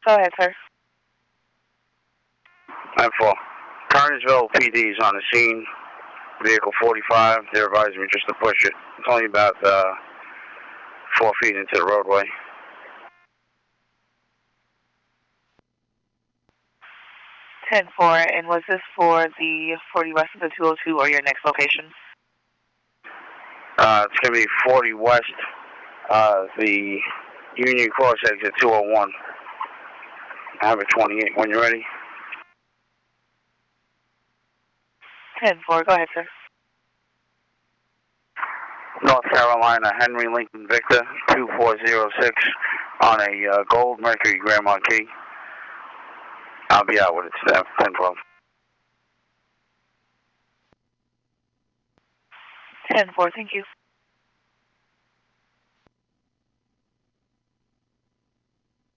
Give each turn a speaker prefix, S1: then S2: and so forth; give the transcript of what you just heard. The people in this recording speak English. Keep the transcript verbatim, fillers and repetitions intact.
S1: Go ahead, sir.
S2: nine four. Carnersville P D is on the scene. Vehicle forty-five. They're advising me just to push it. It's only about uh, four feet into the roadway.
S1: ten four, and was this for the forty west of the two oh two or your next location?
S2: Uh, it's going to be forty west, uh, the Union Cross exit two oh one. I have a twenty-eight when you're ready.
S1: ten four, go ahead, sir.
S2: North Carolina, Henry Lincoln Victor, two four zero six on a uh, gold Mercury Grand Marquis. I'll be out with it today, ten twelve.
S1: ten four, thank you.